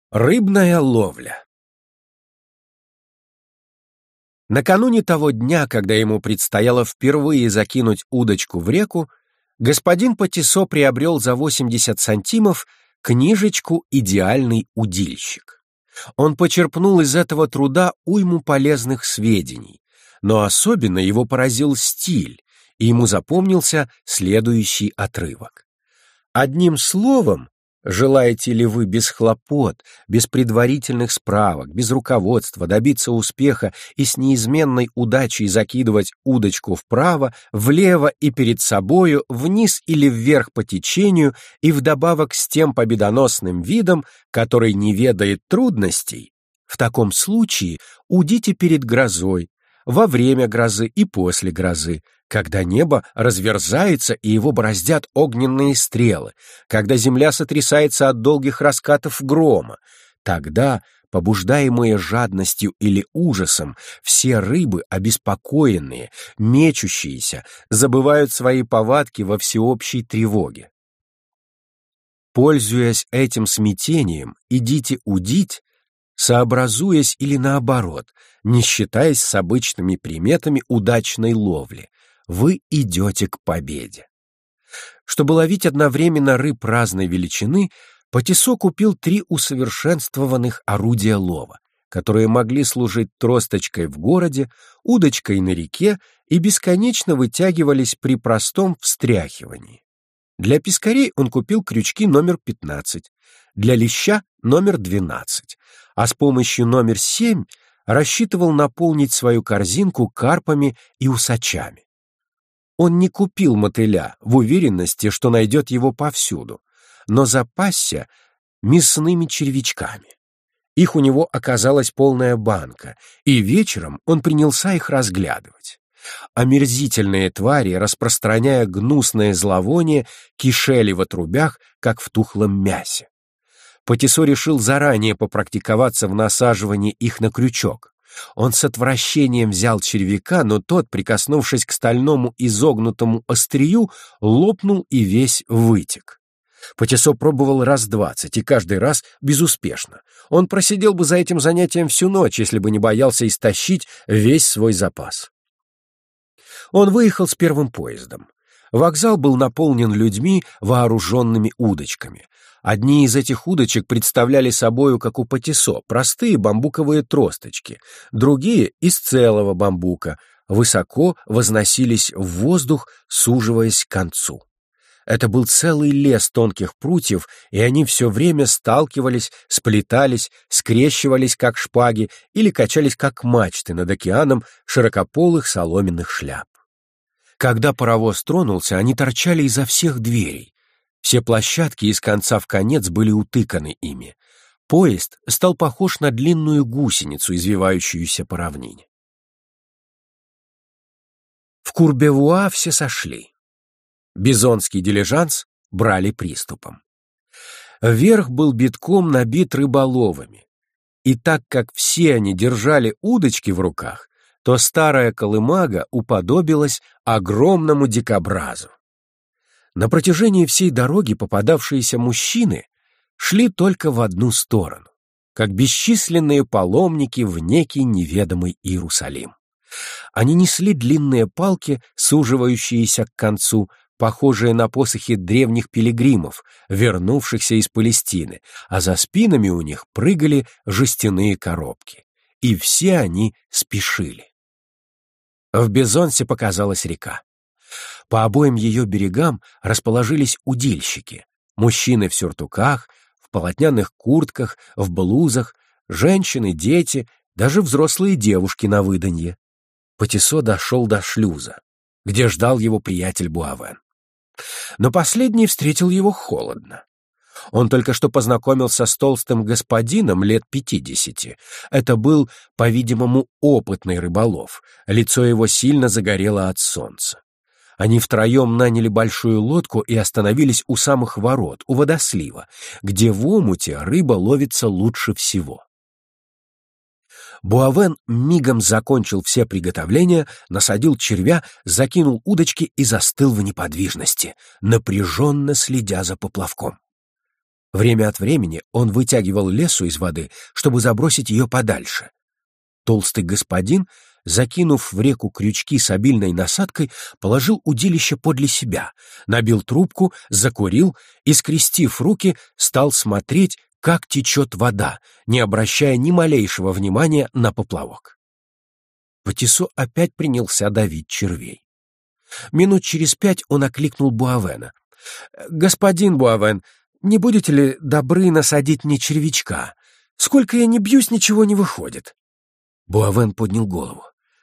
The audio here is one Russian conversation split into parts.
Рыбная ловля. Накануне того дня, когда ему предстояло впервые закинуть удочку в реку, господин Патисо приобрел за 80 сантимов книжечку «Идеальный удильщик». Он почерпнул из этого труда уйму полезных сведений, но особенно его поразил стиль, и ему запомнился следующий отрывок. Одним словом, желаете ли вы без хлопот, без предварительных справок, без руководства добиться успеха и с неизменной удачей закидывать удочку вправо, влево и перед собою, вниз или вверх по течению и вдобавок с тем победоносным видом, который не ведает трудностей, в таком случае удите перед грозой, во время грозы и после грозы, когда небо разверзается и его бороздят огненные стрелы, когда земля сотрясается от долгих раскатов грома, тогда, побуждаемые жадностью или ужасом, все рыбы, обеспокоенные, мечущиеся, забывают свои повадки во всеобщей тревоге. Пользуясь этим смятением, идите удить, сообразуясь или наоборот, не считаясь с обычными приметами удачной ловли, вы идете к победе. Чтобы ловить одновременно рыб разной величины, Патисо купил 3 усовершенствованных орудия лова, которые могли служить тросточкой в городе, удочкой на реке и бесконечно вытягивались при простом встряхивании. Для пескарей он купил крючки номер 15, для леща номер 12, а с помощью номер 7 рассчитывал наполнить свою корзинку карпами и усачами. Он не купил мотыля в уверенности, что найдет его повсюду, но запасся мясными червячками. Их у него оказалась полная банка, и вечером он принялся их разглядывать. Омерзительные твари, распространяя гнусное зловоние, кишели в отрубях, как в тухлом мясе. Патисо решил заранее попрактиковаться в насаживании их на крючок. Он с отвращением взял червяка, но тот, прикоснувшись к стальному изогнутому острию, лопнул и весь вытек. Патисо пробовал раз 20, и каждый раз безуспешно. Он просидел бы за этим занятием всю ночь, если бы не боялся истощить весь свой запас. Он выехал с первым поездом. Вокзал был наполнен людьми, вооруженными удочками. Одни из этих удочек представляли собою, как у Патисо, простые бамбуковые тросточки, другие — из целого бамбука, высоко возносились в воздух, суживаясь к концу. Это был целый лес тонких прутьев, и они все время сталкивались, сплетались, скрещивались, как шпаги, или качались, как мачты над океаном широкополых соломенных шляп. Когда паровоз тронулся, они торчали изо всех дверей. Все площадки из конца в конец были утыканы ими. Поезд стал похож на длинную гусеницу, извивающуюся по равнине. В Курбевуа все сошли. Бизонский дилижанс брали приступом. Верх был битком набит рыболовами. И так как все они держали удочки в руках, то старая колымага уподобилась огромному дикобразу. На протяжении всей дороги попадавшиеся мужчины шли только в одну сторону, как бесчисленные паломники в некий неведомый Иерусалим. Они несли длинные палки, суживающиеся к концу, похожие на посохи древних пилигримов, вернувшихся из Палестины, а за спинами у них прыгали жестяные коробки. И все они спешили. В Безонсе показалась река. По обоим ее берегам расположились удильщики, мужчины в сюртуках, в полотняных куртках, в блузах, женщины, дети, даже взрослые девушки на выданье. Патисо дошел до шлюза, где ждал его приятель Буавен. Но последний встретил его холодно. Он только что познакомился с толстым господином лет 50. Это был, по-видимому, опытный рыболов. Лицо его сильно загорело от солнца. Они втроем наняли большую лодку и остановились у самых ворот, у водослива, где в омуте рыба ловится лучше всего. Буавен мигом закончил все приготовления, насадил червя, закинул удочки и застыл в неподвижности, напряженно следя за поплавком. Время от времени он вытягивал лесу из воды, чтобы забросить ее подальше. Толстый господин, закинув в реку крючки с обильной насадкой, положил удилище подле себя, набил трубку, закурил и, скрестив руки, стал смотреть, как течет вода, не обращая ни малейшего внимания на поплавок. Патисо опять принялся давить червей. Минут через 5 он окликнул Буавена. «Господин Буавен, не будете ли добры насадить мне червячка? Сколько я ни бьюсь, ничего не выходит». Буавен поднял голову.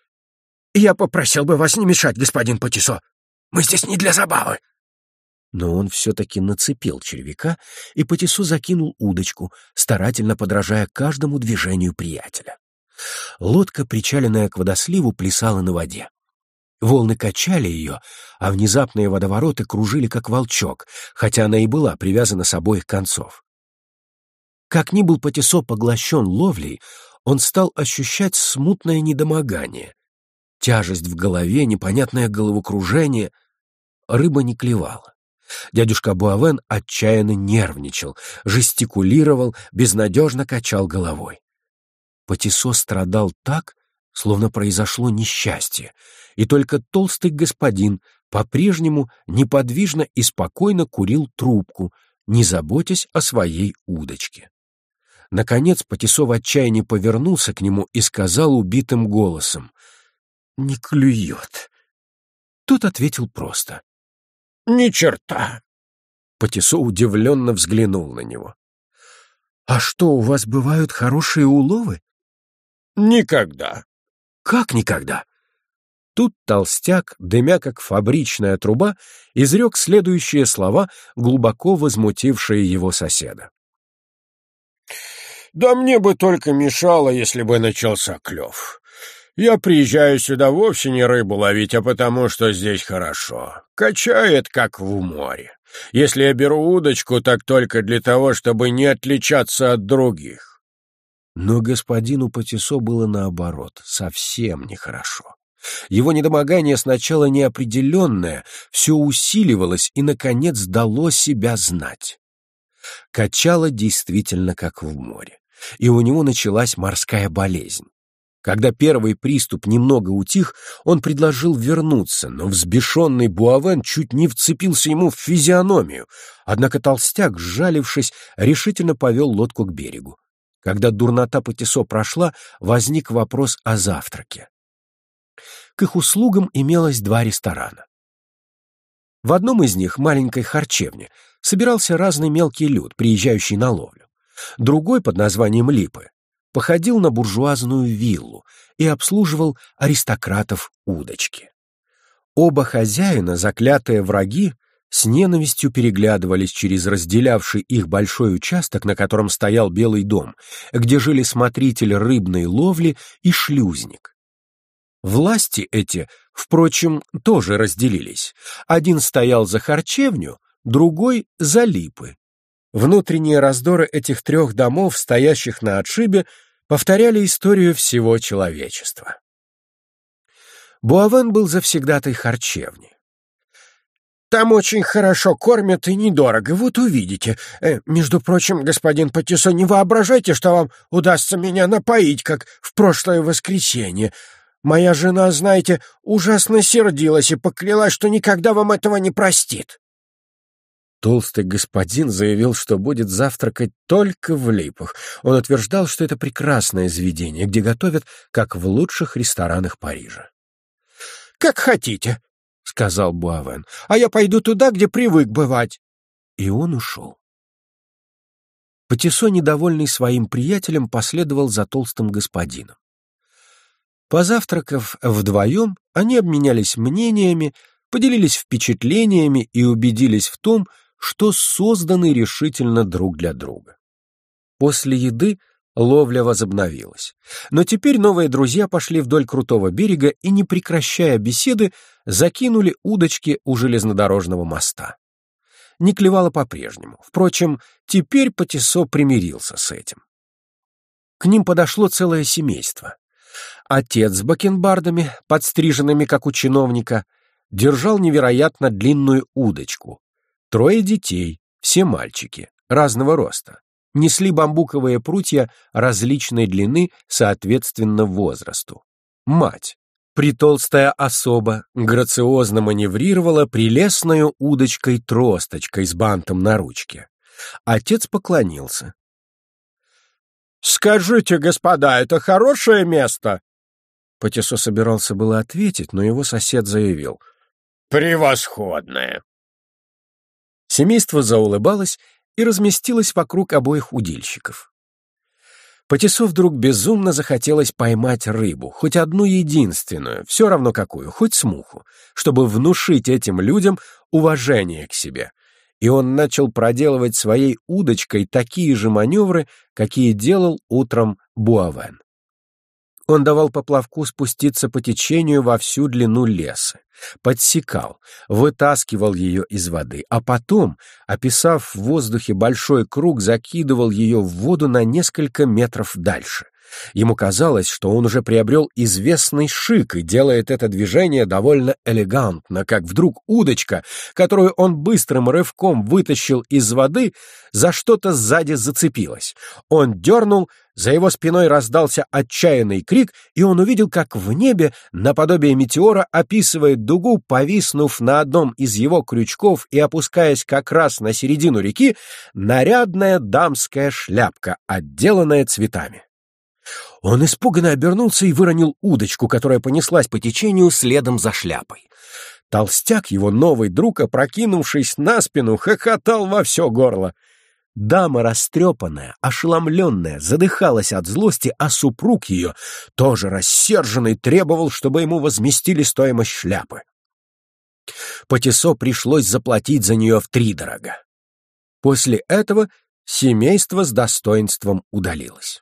«Я попросил бы вас не мешать, господин Патисо. Мы здесь не для забавы». Но он все-таки нацепил червяка, и Патисо закинул удочку, старательно подражая каждому движению приятеля. Лодка, причаленная к водосливу, плясала на воде. Волны качали ее, а внезапные водовороты кружили, как волчок, хотя она и была привязана с обоих концов. Как ни был Патисо поглощен ловлей, он стал ощущать смутное недомогание. Тяжесть в голове, непонятное головокружение. Рыба не клевала. Дядюшка Буавен отчаянно нервничал, жестикулировал, безнадежно качал головой. Патисо страдал так, словно произошло несчастье, и только толстый господин по-прежнему неподвижно и спокойно курил трубку, не заботясь о своей удочке. Наконец Патисо в отчаянии повернулся к нему и сказал убитым голосом: «Не клюет». Тот ответил просто: «Ни черта». Патисо удивленно взглянул на него. «А что, у вас бывают хорошие уловы?» «Никогда». «Как никогда?» Тут толстяк, дымя как фабричная труба, изрек следующие слова, глубоко возмутившие его соседа. «Да мне бы только мешало, если бы начался клев. Я приезжаю сюда вовсе не рыбу ловить, а потому что здесь хорошо. Качает, как в море. Если я беру удочку, так только для того, чтобы не отличаться от других». Но господину Патисо было наоборот, совсем нехорошо. Его недомогание сначала неопределенное, все усиливалось и, наконец, дало себя знать. Качало действительно, как в море, и у него началась морская болезнь. Когда первый приступ немного утих, он предложил вернуться, но взбешенный Буавен чуть не вцепился ему в физиономию, однако толстяк, сжалившись, решительно повел лодку к берегу. Когда дурнота Патисо прошла, возник вопрос о завтраке. К их услугам имелось 2 ресторана. В одном из них, маленькой харчевне, собирался разный мелкий люд, приезжающий на ловлю. Другой, под названием «Липы», походил на буржуазную виллу и обслуживал аристократов удочки. Оба хозяина, заклятые враги, с ненавистью переглядывались через разделявший их большой участок, на котором стоял Белый дом, где жили смотритель рыбной ловли и шлюзник. Власти эти, впрочем, тоже разделились. Один стоял за харчевню, другой — за липы. Внутренние раздоры этих 3 домов, стоящих на отшибе, повторяли историю всего человечества. Буавен был завсегдатай харчевни. «Там очень хорошо кормят и недорого, вот увидите. Между прочим, господин Патисо, не воображайте, что вам удастся меня напоить, как в прошлое воскресенье. Моя жена, знаете, ужасно сердилась и поклялась, что никогда вам этого не простит». Толстый господин заявил, что будет завтракать только в Липах. Он утверждал, что это прекрасное заведение, где готовят, как в лучших ресторанах Парижа. «Как хотите», — сказал Буавен, — «а я пойду туда, где привык бывать». И он ушел. Патисо, недовольный своим приятелем, последовал за толстым господином. Позавтракав вдвоем, они обменялись мнениями, поделились впечатлениями и убедились в том, что созданы решительно друг для друга. После еды ловля возобновилась, но теперь новые друзья пошли вдоль крутого берега и, не прекращая беседы, закинули удочки у железнодорожного моста. Не клевало по-прежнему. Впрочем, теперь Патисо примирился с этим. К ним подошло целое семейство. Отец с бакенбардами, подстриженными, как у чиновника, держал невероятно длинную удочку. 3 детей, все мальчики, разного роста, несли бамбуковые прутья различной длины соответственно возрасту. Мать, притолстая особа, грациозно маневрировала прелестною удочкой-тросточкой с бантом на ручке. Отец поклонился. «Скажите, господа, это хорошее место?» Патисо собирался было ответить, но его сосед заявил. «Превосходное!» Семейство заулыбалось и разместилось вокруг обоих удильщиков. Патисо вдруг безумно захотелось поймать рыбу, хоть одну единственную, все равно какую, хоть смуху, чтобы внушить этим людям уважение к себе. И он начал проделывать своей удочкой такие же маневры, какие делал утром Буавен. Он давал поплавку спуститься по течению во всю длину леса, подсекал, вытаскивал ее из воды, а потом, описав в воздухе большой круг, закидывал ее в воду на несколько метров дальше. Ему казалось, что он уже приобрел известный шик и делает это движение довольно элегантно, как вдруг удочка, которую он быстрым рывком вытащил из воды, за что-то сзади зацепилась. Он дернул, за его спиной раздался отчаянный крик, и он увидел, как в небе, наподобие метеора, описывает дугу, повиснув на одном из его крючков и опускаясь как раз на середину реки, нарядная дамская шляпка, отделанная цветами. Он испуганно обернулся и выронил удочку, которая понеслась по течению следом за шляпой. Толстяк, его новый друг, опрокинувшись на спину, хохотал во все горло. Дама, растрепанная, ошеломленная, задыхалась от злости, а супруг ее, тоже рассерженный, требовал, чтобы ему возместили стоимость шляпы. Патисо пришлось заплатить за нее втридорога. После этого семейство с достоинством удалилось.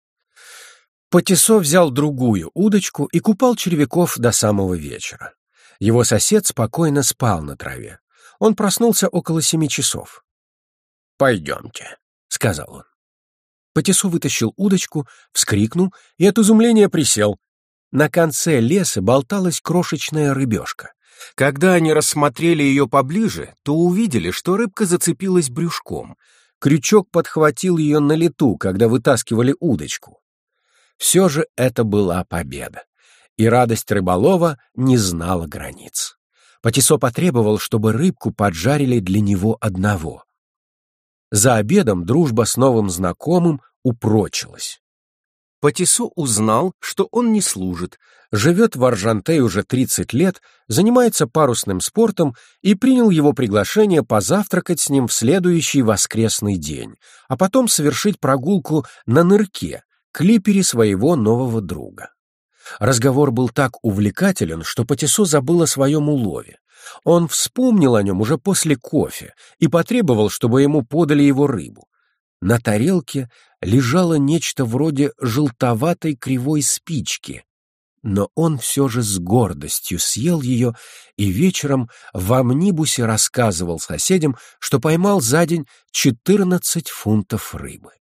Патисо взял другую удочку и купал червяков до самого вечера. Его сосед спокойно спал на траве. Он проснулся около 7 часов. «Пойдемте», — сказал он. Патисо вытащил удочку, вскрикнул и от изумления присел. На конце леса болталась крошечная рыбешка. Когда они рассмотрели ее поближе, то увидели, что рыбка зацепилась брюшком. Крючок подхватил ее на лету, когда вытаскивали удочку. Все же это была победа, и радость рыболова не знала границ. Патисо потребовал, чтобы рыбку поджарили для него одного. За обедом дружба с новым знакомым упрочилась. Патисо узнал, что он не служит, живет в Аржантее уже 30 лет, занимается парусным спортом и принял его приглашение позавтракать с ним в следующий воскресный день, а потом совершить прогулку на нырке, клипере своего нового друга. Разговор был так увлекателен, что Патисо забыл о своем улове. Он вспомнил о нем уже после кофе и потребовал, чтобы ему подали его рыбу. На тарелке лежало нечто вроде желтоватой кривой спички, но он все же с гордостью съел ее и вечером в амнибусе рассказывал соседям, что поймал за день 14 фунтов рыбы.